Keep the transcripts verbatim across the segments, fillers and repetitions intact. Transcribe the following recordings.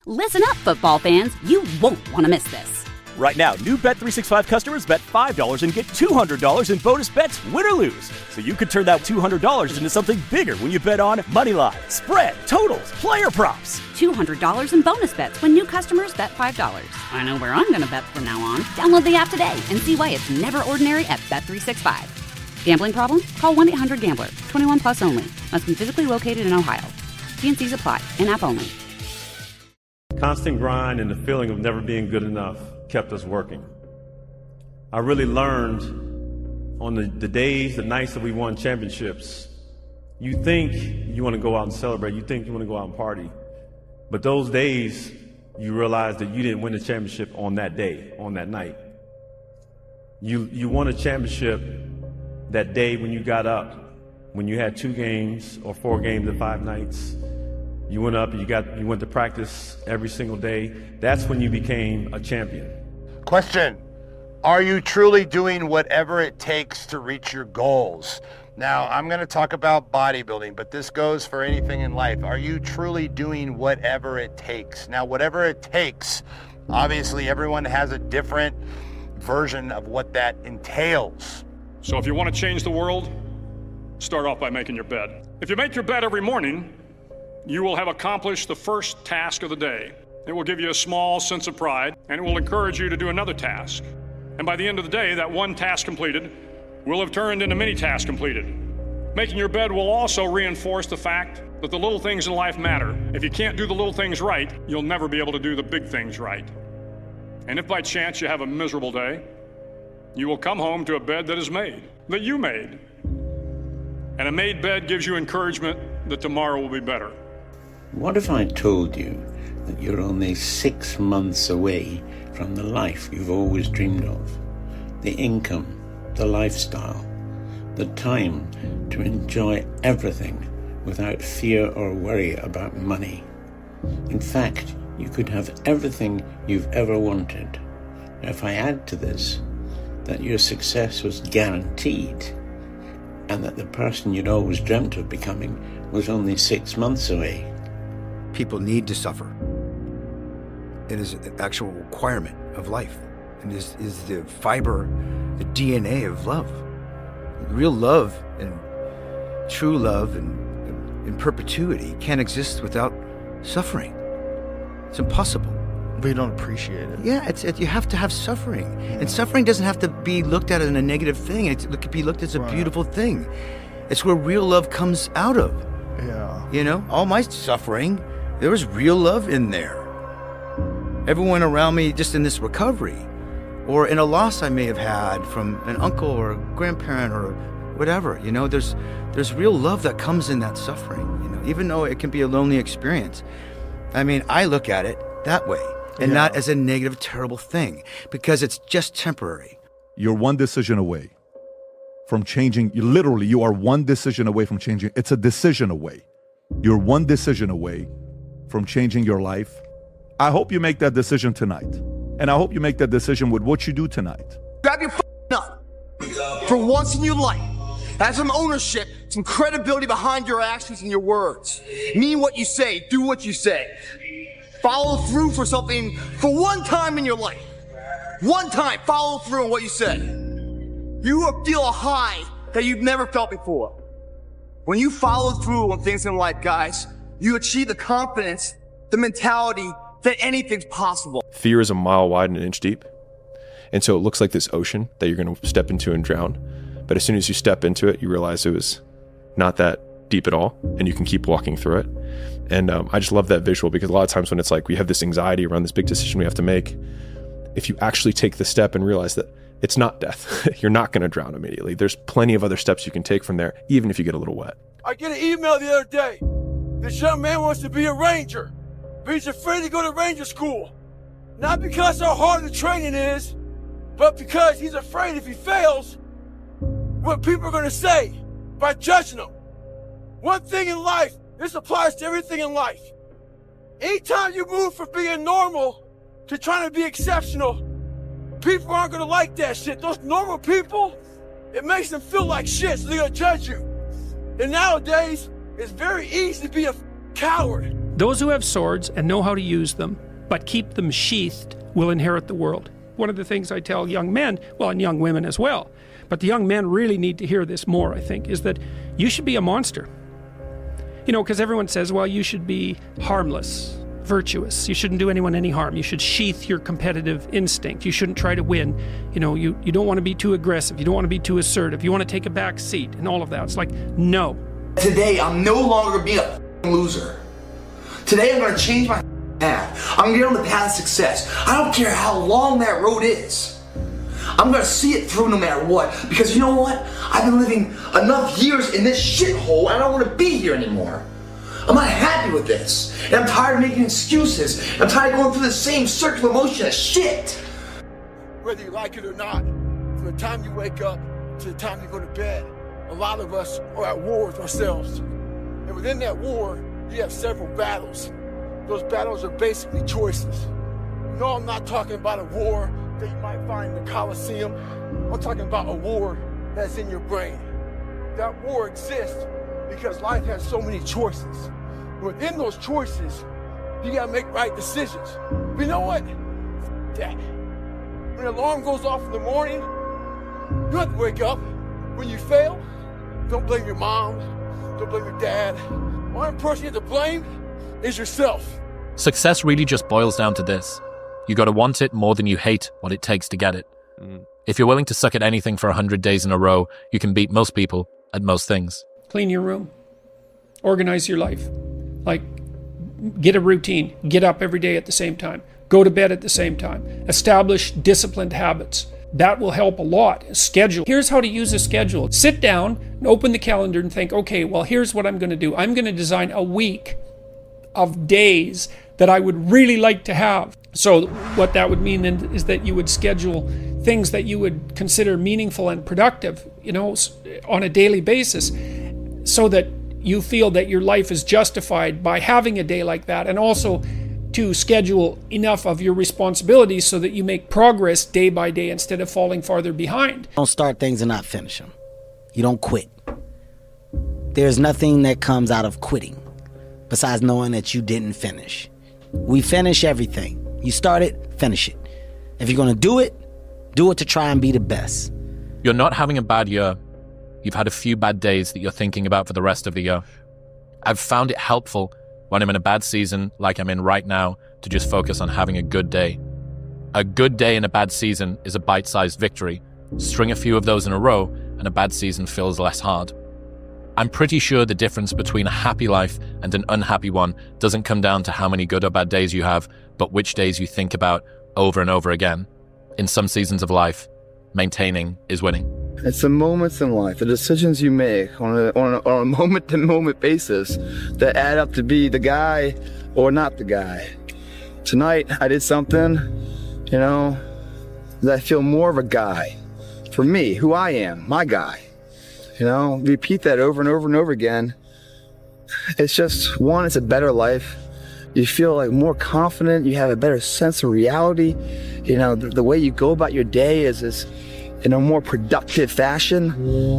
Listen up, football fans. You won't want to miss this. Right now, new Bet three sixty-five customers bet five dollars and get two hundred dollars in bonus bets, win or lose. So you could turn that two hundred dollars into something bigger when you bet on money line, spread, totals, player props. two hundred dollars in bonus bets when new customers bet five dollars. I know where I'm going to bet from now on. Download the app today and see why it's never ordinary at Bet three sixty-five. Gambling problem? Call one eight hundred gambler. twenty-one plus only. Must be physically located in Ohio. T and C's apply. In-app only. Constant grind and the feeling of never being good enough kept us working. I really learned on the, the days, the nights that we won championships, you think you want to go out and celebrate, you think you want to go out and party, but those days you realize that you didn't win the championship on that day, on that night. You, you won a championship that day when you got up, when you had two games or four games in five nights. You went up, you got, you went to practice every single day. That's when you became a champion. Question, are you truly doing whatever it takes to reach your goals? Now, I'm going to talk about bodybuilding, but this goes for anything in life. Are you truly doing whatever it takes? Now, whatever it takes, obviously everyone has a different version of what that entails. So if you want to change the world, start off by making your bed. If you make your bed every morning, you will have accomplished the first task of the day. It will give you a small sense of pride, and it will encourage you to do another task. And by the end of the day, that one task completed will have turned into many tasks completed. Making your bed will also reinforce the fact that the little things in life matter. If you can't do the little things right, you'll never be able to do the big things right. And if by chance you have a miserable day, you will come home to a bed that is made, that you made. And a made bed gives you encouragement that tomorrow will be better. What if I told you that you're only six months away from the life you've always dreamed of? The income, the lifestyle, the time to enjoy everything without fear or worry about money. In fact, you could have everything you've ever wanted. Now, if I add to this that your success was guaranteed and that the person you'd always dreamt of becoming was only six months away. People need to suffer. It is an actual requirement of life. And is is the fiber, the D N A of love. Real love and true love and in perpetuity can't exist without suffering. It's impossible. But you don't appreciate it. Yeah, it's it, you have to have suffering. Yeah. And suffering doesn't have to be looked at as a negative thing. It could be looked at as a right. beautiful thing. It's where real love comes out of. Yeah. You know, all my suffering, there was real love in there. Everyone around me just in this recovery or in a loss I may have had from an uncle or a grandparent or whatever, you know, there's there's real love that comes in that suffering, you know, even though it can be a lonely experience. I mean, I look at it that way and yeah. not as a negative, terrible thing because it's just temporary. You're one decision away from changing. You literally, you are one decision away from changing. It's a decision away. You're one decision away from changing your life. I hope you make that decision tonight. And I hope you make that decision with what you do tonight. Grab your f***ing up. For once in your life, have some ownership, some credibility behind your actions and your words. Mean what you say, do what you say. Follow through for something for one time in your life. One time, follow through on what you say. You will feel a high that you've never felt before. When you follow through on things in life, guys, you achieve the confidence, the mentality that anything's possible. Fear is a mile wide and an inch deep. And so it looks like this ocean that you're going to step into and drown. But as soon as you step into it, you realize it was not that deep at all, and you can keep walking through it. And um, I just love that visual because a lot of times when it's like we have this anxiety around this big decision we have to make, if you actually take the step and realize that it's not death, you're not going to drown immediately. There's plenty of other steps you can take from there, even if you get a little wet. I get an email the other day. This young man wants to be a ranger, but he's afraid to go to ranger school. Not because how hard the training is, but because he's afraid if he fails, what people are going to say by judging him. One thing in life, this applies to everything in life. Anytime you move from being normal to trying to be exceptional, people aren't going to like that shit. Those normal people, it makes them feel like shit, so they're going to judge you. And nowadays, it's very easy to be a coward. Those who have swords and know how to use them, but keep them sheathed, will inherit the world. One of the things I tell young men, well, and young women as well, but the young men really need to hear this more, I think, is that you should be a monster. You know, because everyone says, well, you should be harmless, virtuous. You shouldn't do anyone any harm. You should sheath your competitive instinct. You shouldn't try to win. You know, you, you don't want to be too aggressive. You don't want to be too assertive. You want to take a back seat and all of that. It's like, no. Today, I'm no longer being a loser. Today, I'm going to change my path. I'm going to get on the path of success. I don't care how long that road is. I'm going to see it through no matter what. Because you know what? I've been living enough years in this shithole, and I don't want to be here anymore. I'm not happy with this. And I'm tired of making excuses. I'm tired of going through the same circular motion of shit. Whether you like it or not, from the time you wake up to the time you go to bed, a lot of us are at war with ourselves. And within that war, you have several battles. Those battles are basically choices. No, I'm not talking about a war that you might find in the Coliseum. I'm talking about a war that's in your brain. That war exists because life has so many choices. Within those choices, you gotta make right decisions. But you know what? That. When the alarm goes off in the morning, you don't have to wake up. When you fail, don't blame your mom, don't blame your dad. One person you have to blame is yourself. Success really just boils down to this. You gotta want it more than you hate what it takes to get it. Mm. If you're willing to suck at anything for one hundred days in a row, you can beat most people at most things. Clean your room. Organize your life. Like, get a routine. Get up every day at the same time. Go to bed at the same time. Establish disciplined habits. That will help a lot. Schedule. Here's how to use a schedule. Sit down and open the calendar and think, okay, well, here's what I'm going to do. I'm going to design a week of days that I would really like to have. So what that would mean then is that you would schedule things that you would consider meaningful and productive, you know, on a daily basis, so that you feel that your life is justified by having a day like that, and also to schedule enough of your responsibilities so that you make progress day by day instead of falling farther behind. Don't start things and not finish them. You don't quit. There's nothing that comes out of quitting besides knowing that you didn't finish. We finish everything. You start it, finish it. If you're going to do it, do it to try and be the best. You're not having a bad year. You've had a few bad days that you're thinking about for the rest of the year. I've found it helpful when I'm in a bad season, like I'm in right now, to just focus on having a good day. A good day in a bad season is a bite-sized victory. String a few of those in a row, and a bad season feels less hard. I'm pretty sure the difference between a happy life and an unhappy one doesn't come down to how many good or bad days you have, but which days you think about over and over again. In some seasons of life, maintaining is winning. It's the moments in life, the decisions you make on a, on a, on a moment-to-moment basis that add up to be the guy or not the guy. Tonight, I did something, you know, that I feel more of a guy. For me, who I am, my guy. You know, repeat that over and over and over again. It's just, one, it's a better life. You feel like more confident, you have a better sense of reality. You know, the, the way you go about your day is, is in a more productive fashion.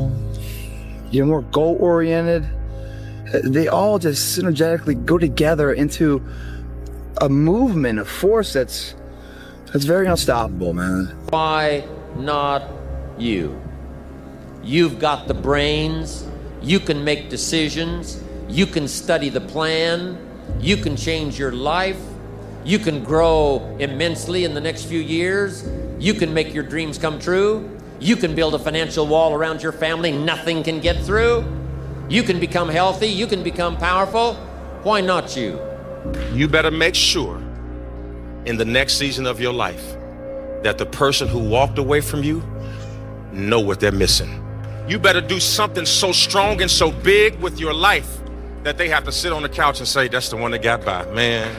You're more goal-oriented. They all just synergetically go together into a movement, a force that's that's very unstoppable, man. Why not you? You've got the brains. You can make decisions. You can study the plan. You can change your life. You can grow immensely in the next few years. You can make your dreams come true. You can build a financial wall around your family nothing can get through. You can become healthy. You can become powerful. Why not you? You better make sure in the next season of your life that the person who walked away from you know what they're missing. You better do something so strong and so big with your life that they have to sit on the couch and say, that's the one that got by. Man,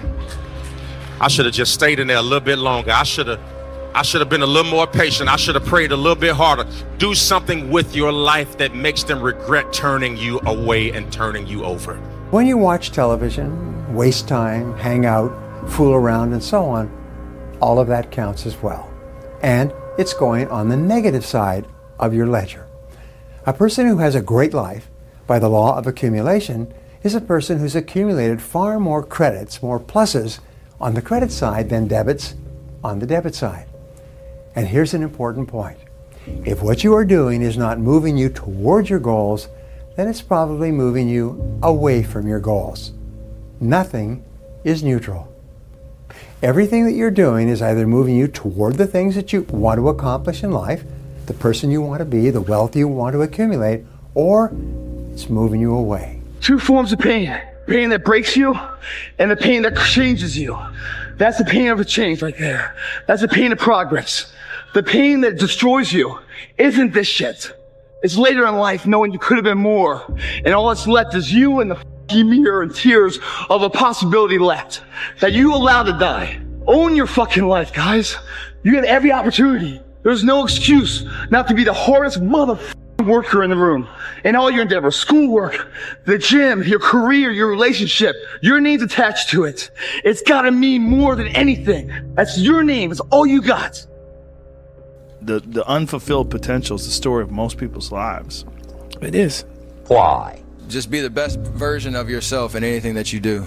I should have just stayed in there a little bit longer. I should have I should have been a little more patient. I should have prayed a little bit harder. Do something with your life that makes them regret turning you away and turning you over. When you watch television, waste time, hang out, fool around, and so on, all of that counts as well. And it's going on the negative side of your ledger. A person who has a great life, by the law of accumulation, is a person who's accumulated far more credits, more pluses on the credit side than debits on the debit side. And here's an important point. If what you are doing is not moving you towards your goals, then it's probably moving you away from your goals. Nothing is neutral. Everything that you're doing is either moving you toward the things that you want to accomplish in life, the person you want to be, the wealth you want to accumulate, or it's moving you away. Two forms of pain. Pain that breaks you and the pain that changes you. That's the pain of a change right there. That's the pain of progress. The pain that destroys you isn't this shit. It's later in life knowing you could have been more. And all that's left is you and the f***ing mirror and tears of a possibility left that you allowed to die. Own your fucking life, guys. You get every opportunity. There's no excuse not to be the hardest motherfucking worker in the room. In all your endeavors, schoolwork, the gym, your career, your relationship, your name's attached to it. It's gotta mean more than anything. That's your name. It's all you got. The, the unfulfilled potential is the story of most people's lives. It is. Why? Just be the best version of yourself in anything that you do.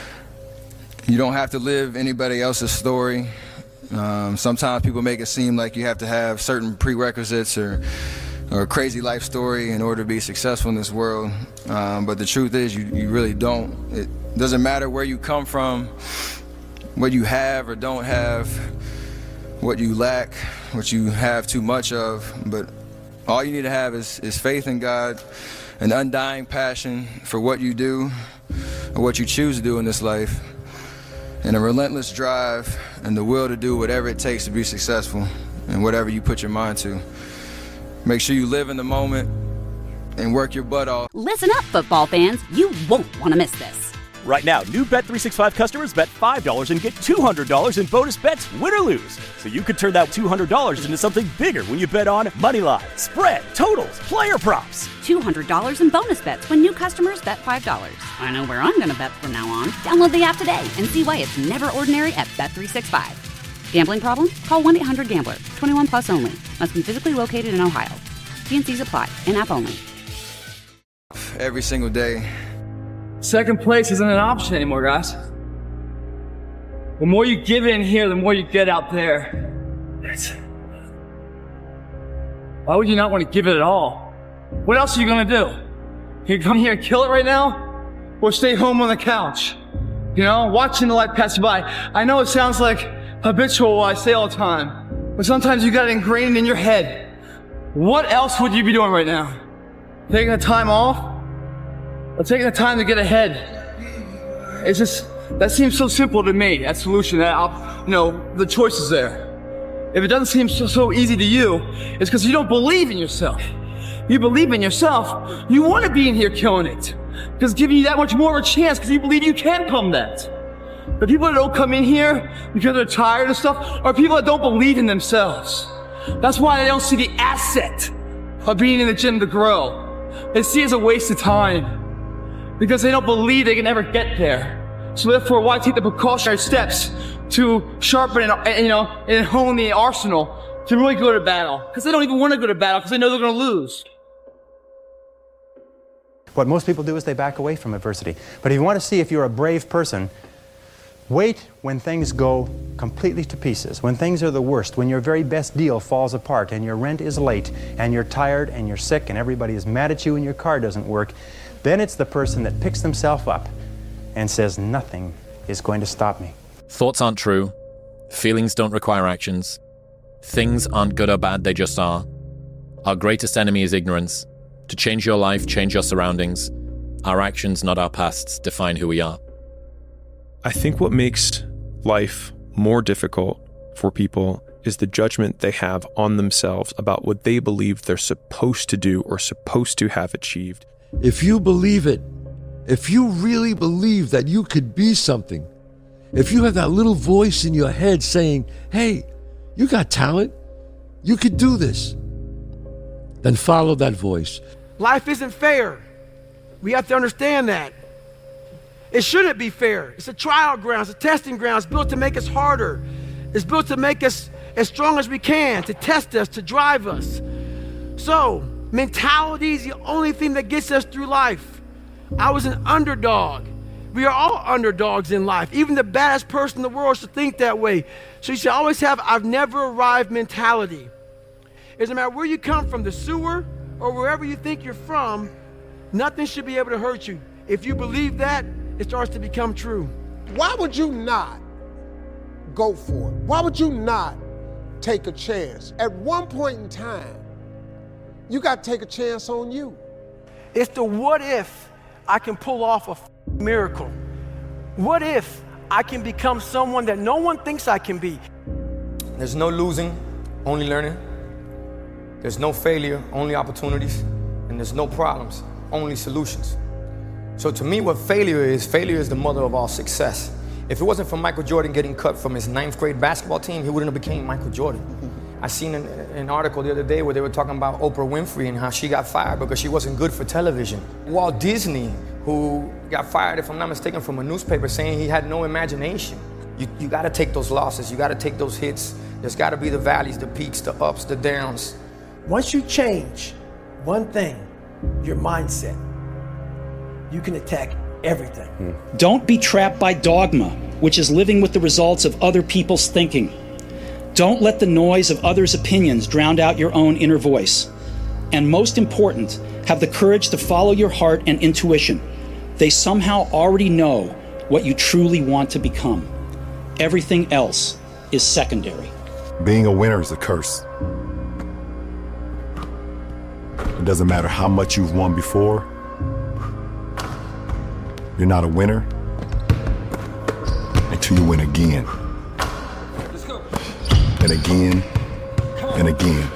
You don't have to live anybody else's story. Um, sometimes people make it seem like you have to have certain prerequisites or or a crazy life story in order to be successful in this world. Um, but the truth is you, you really don't. It doesn't matter where you come from, what you have or don't have, what you lack, what you have too much of, but all you need to have is, is faith in God, an undying passion for what you do or what you choose to do in this life, and a relentless drive and the will to do whatever it takes to be successful and whatever you put your mind to. Make sure you live in the moment and work your butt off. Listen up, football fans. You won't want to miss this. Right now, new Bet three sixty-five customers bet five dollars and get two hundred dollars in bonus bets, win or lose. So you could turn that two hundred dollars into something bigger when you bet on money line, spread, totals, player props. two hundred dollars in bonus bets when new customers bet five dollars. I know where I'm going to bet from now on. Download the app today and see why it's never ordinary at Bet three sixty-five. Gambling problem? Call one eight hundred gambler. twenty-one plus only. Must be physically located in Ohio. T N Cs apply. In-app only. Every single day. Second place isn't an option anymore, guys. The more you give in here, the more you get out there. That's... Why would you not want to give it at all? What else are you going to do? You come here and kill it right now? Or stay home on the couch? You know, watching the light pass you by. I know it sounds like habitual what I say all the time, but sometimes you got it ingrained in your head. What else would you be doing right now? Taking the time off? Or taking the time to get ahead? It's just, that seems so simple to me, that solution, that, op, you know, the choice is there. If it doesn't seem so, so easy to you, it's because you don't believe in yourself. You believe in yourself, you want to be in here killing it. Because it's giving you that much more of a chance because you believe you can become that. The people that don't come in here because they're tired of stuff are people that don't believe in themselves. That's why they don't see the asset of being in the gym to grow. They see it as a waste of time because they don't believe they can ever get there. So therefore, why take the precautionary steps to sharpen and, you know, and hone the arsenal to really go to battle? Because they don't even want to go to battle because they know they're going to lose. What most people do is they back away from adversity. But if you want to see if you're a brave person, wait when things go completely to pieces, when things are the worst, when your very best deal falls apart and your rent is late and you're tired and you're sick and everybody is mad at you and your car doesn't work. Then it's the person that picks themselves up and says, nothing is going to stop me. Thoughts aren't true. Feelings don't require actions. Things aren't good or bad, they just are. Our greatest enemy is ignorance. To change your life, change your surroundings. Our actions, not our pasts, define who we are. I think what makes life more difficult for people is the judgment they have on themselves about what they believe they're supposed to do or supposed to have achieved. If you believe it, if you really believe that you could be something, if you have that little voice in your head saying, hey, you got talent, you could do this, then follow that voice. Life isn't fair. We have to understand that. It shouldn't be fair. It's a trial ground, it's a testing ground. It's built to make us harder. It's built to make us as strong as we can, to test us, to drive us. So, mentality is the only thing that gets us through life. I was an underdog. We are all underdogs in life. Even the baddest person in the world should think that way. So you should always have I've never arrived mentality. It doesn't matter where you come from, the sewer or wherever you think you're from, nothing should be able to hurt you. If you believe that, it starts to become true. Why would you not go for it? Why would you not take a chance? At one point in time, you got to take a chance on you. It's the what if I can pull off a miracle. What if I can become someone that no one thinks I can be? There's no losing, only learning. There's no failure, only opportunities. And there's no problems, only solutions. So to me, what failure is, failure is the mother of all success. If it wasn't for Michael Jordan getting cut from his ninth grade basketball team, he wouldn't have became Michael Jordan. I seen an, an article the other day where they were talking about Oprah Winfrey and how she got fired because she wasn't good for television. Walt Disney, who got fired, if I'm not mistaken, from a newspaper saying he had no imagination. You, you gotta take those losses, you gotta take those hits. There's gotta be the valleys, the peaks, the ups, the downs. Once you change one thing, your mindset, you can attack everything. Don't be trapped by dogma, which is living with the results of other people's thinking. Don't let the noise of others' opinions drown out your own inner voice. And most important, have the courage to follow your heart and intuition. They somehow already know what you truly want to become. Everything else is secondary. Being a winner is a curse. It doesn't matter how much you've won before. You're not a winner until you win again. And again, and again.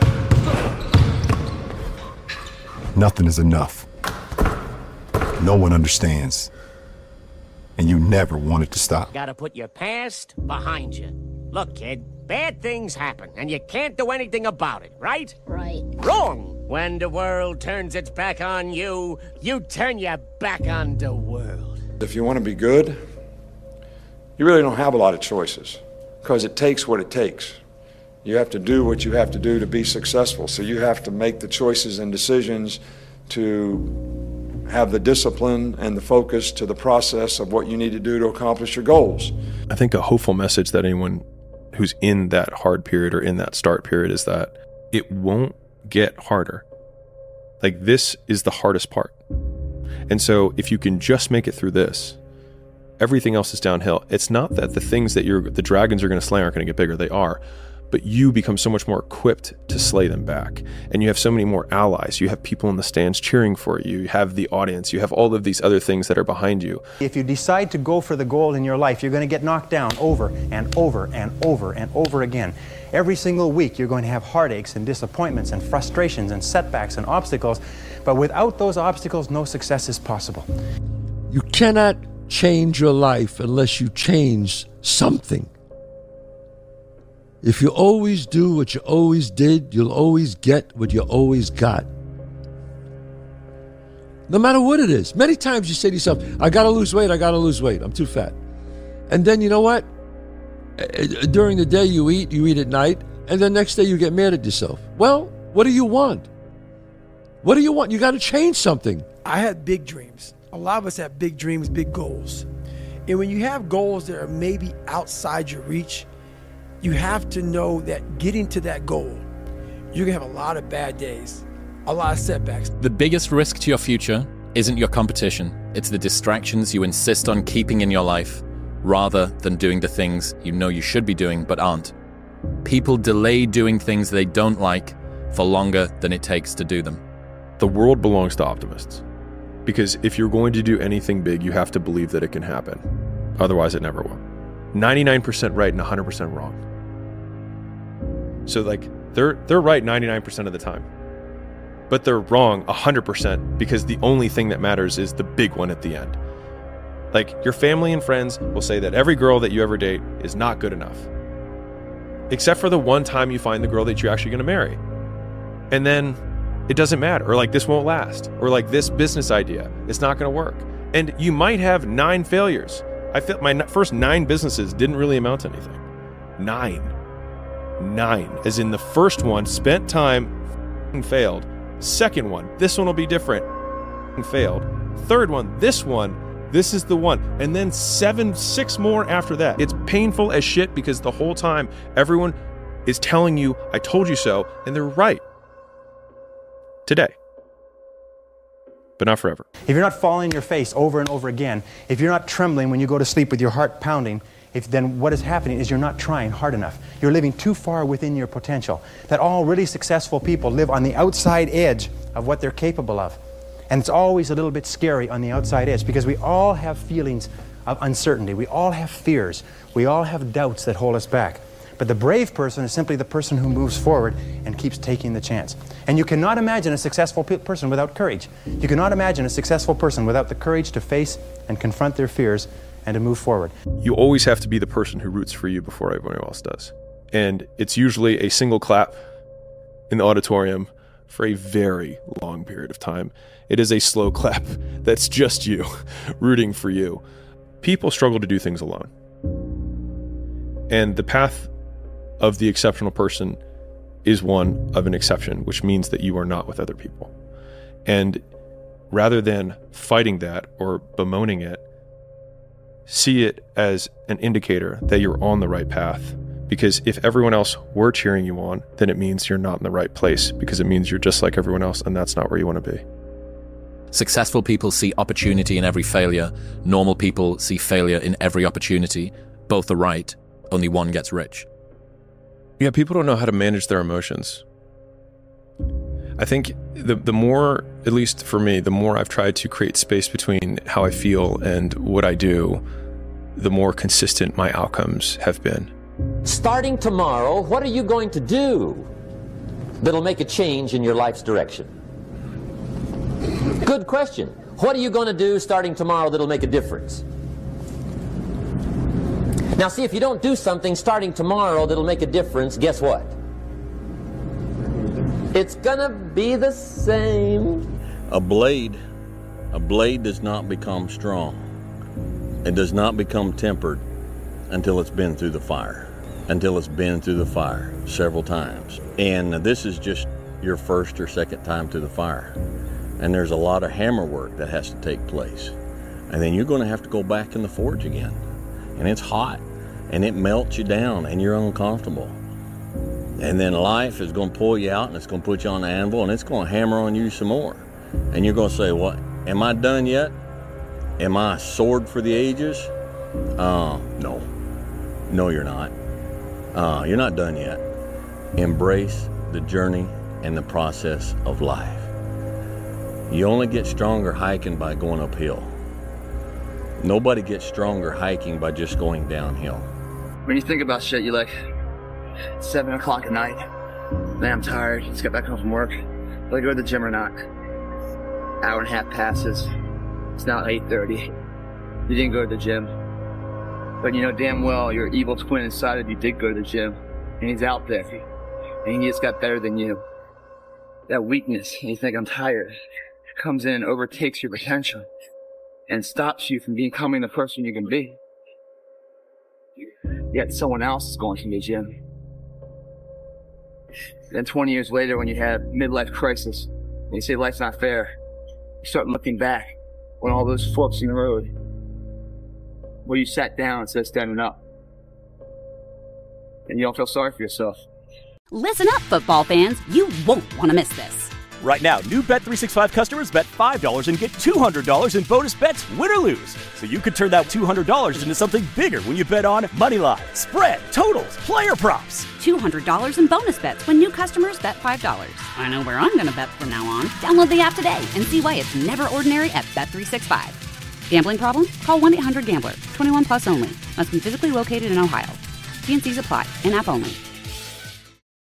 Nothing is enough. No one understands. And you never want it to stop. Gotta put your past behind you. Look, kid, bad things happen, and you can't do anything about it, right? Right. Wrong! When the world turns its back on you, you turn your back on the world. If you want to be good, you really don't have a lot of choices, because it takes what it takes. You have to do what you have to do to be successful. So you have to make the choices and decisions to have the discipline and the focus to the process of what you need to do to accomplish your goals. I think a hopeful message that anyone who's in that hard period or in that start period is that it won't get harder. Like, this is the hardest part. And so if you can just make it through this, everything else is downhill. It's not that the things that you're, the dragons are going to slay aren't going to get bigger. They are. But you become so much more equipped to slay them back. And you have so many more allies. You have people in the stands cheering for you. You have the audience. You have all of these other things that are behind you. If you decide to go for the goal in your life, you're going to get knocked down over and over and over and over again. Every single week, you're going to have heartaches and disappointments and frustrations and setbacks and obstacles. But without those obstacles, no success is possible. You cannot change your life unless you change something. If you always do what you always did, you'll always get what you always got. No matter what it is. Many times you say to yourself, I gotta lose weight, I gotta lose weight, I'm too fat. And then you know what? During the day you eat, you eat at night, and the next day you get mad at yourself. Well, what do you want? What do you want? You gotta change something. I had big dreams. A lot of us have big dreams, big goals. And when you have goals that are maybe outside your reach, you have to know that getting to that goal, you're gonna have a lot of bad days, a lot of setbacks. The biggest risk to your future isn't your competition. It's the distractions you insist on keeping in your life, rather than doing the things you know you should be doing but aren't. People delay doing things they don't like for longer than it takes to do them. The world belongs to optimists. Because if you're going to do anything big, you have to believe that it can happen. Otherwise, it never will. ninety-nine percent right and one hundred percent wrong. So like, they're they're right ninety-nine percent of the time. But they're wrong one hundred percent because the only thing that matters is the big one at the end. Like, your family and friends will say that every girl that you ever date is not good enough. Except for the one time you find the girl that you're actually going to marry. And then it doesn't matter. Or like, this won't last. Or like, this business idea, it's not going to work. And you might have nine failures. I feel my first nine businesses didn't really amount to anything. Nine. Nine. As in the first one, spent time, failed. Second one, this one will be different, failed. third one, this one, this is the one. And then seven, six more after that. It's painful as shit because the whole time everyone is telling you, I told you so, and they're right. Today. But not forever. If you're not falling on your face over and over again, if you're not trembling when you go to sleep with your heart pounding, if then what is happening is you're not trying hard enough. You're living too far within your potential. That all really successful people live on the outside edge of what they're capable of. And it's always a little bit scary on the outside edge because we all have feelings of uncertainty. We all have fears. We all have doubts that hold us back. But the brave person is simply the person who moves forward and keeps taking the chance. And you cannot imagine a successful pe- person without courage. You cannot imagine a successful person without the courage to face and confront their fears and to move forward. You always have to be the person who roots for you before everyone else does. And it's usually a single clap in the auditorium for a very long period of time. It is a slow clap that's just you rooting for you. People struggle to do things alone. And the path of the exceptional person is one of an exception, which means that you are not with other people. And rather than fighting that or bemoaning it, see it as an indicator that you're on the right path. Because if everyone else were cheering you on, then it means you're not in the right place, because it means you're just like everyone else, and that's not where you want to be. Successful people see opportunity in every failure. Normal people see failure in every opportunity. Both are right. Only one gets rich. Yeah, people don't know how to manage their emotions. I think the the more, at least for me, the more I've tried to create space between how I feel and what I do, the more consistent my outcomes have been. Starting tomorrow, what are you going to do that'll make a change in your life's direction? Good question. What are you going to do starting tomorrow that'll make a difference? Now see, if you don't do something starting tomorrow that'll make a difference, guess what? It's gonna be the same. A blade, a blade does not become strong. It does not become tempered until it's been through the fire. Until it's been through the fire several times. And this is just your first or second time through the fire. And there's a lot of hammer work that has to take place. And then you're gonna have to go back in the forge again. And it's hot, and it melts you down, and you're uncomfortable. And then life is going to pull you out, and it's going to put you on the anvil, and it's going to hammer on you some more. And you're going to say, what, am I done yet? Am I a sword for the ages? Uh, no. No, you're not. Uh, you're not done yet. Embrace the journey and the process of life. You only get stronger hiking by going uphill. Nobody gets stronger hiking by just going downhill. When you think about shit, you're like, seven o'clock at night. Man, I'm tired. Just got back home from work. Will I go to the gym or not? Hour and a half passes. It's now eight thirty. You didn't go to the gym. But you know damn well your evil twin inside of you did go to the gym. And he's out there. And he just got better than you. That weakness, and you think I'm tired, comes in and overtakes your potential. And stops you from becoming the person you can be. Yet someone else is going to the gym. Then twenty years later, when you have midlife crisis, and you say life's not fair, you start looking back on all those forks in the road where you sat down instead of standing up. And you don't feel sorry for yourself. Listen up, football fans. You won't want to miss this. Right now, new Bet three sixty-five customers bet five dollars and get two hundred dollars in bonus bets, win or lose. So you could turn that two hundred dollars into something bigger when you bet on money line, spread, totals, player props. two hundred dollars in bonus bets when new customers bet five dollars. I know where I'm going to bet from now on. Download the app today and see why it's never ordinary at Bet three sixty-five. Gambling problem? Call one eight hundred gambler. twenty-one plus only. Must be physically located in Ohio. T and C's apply. In-app only.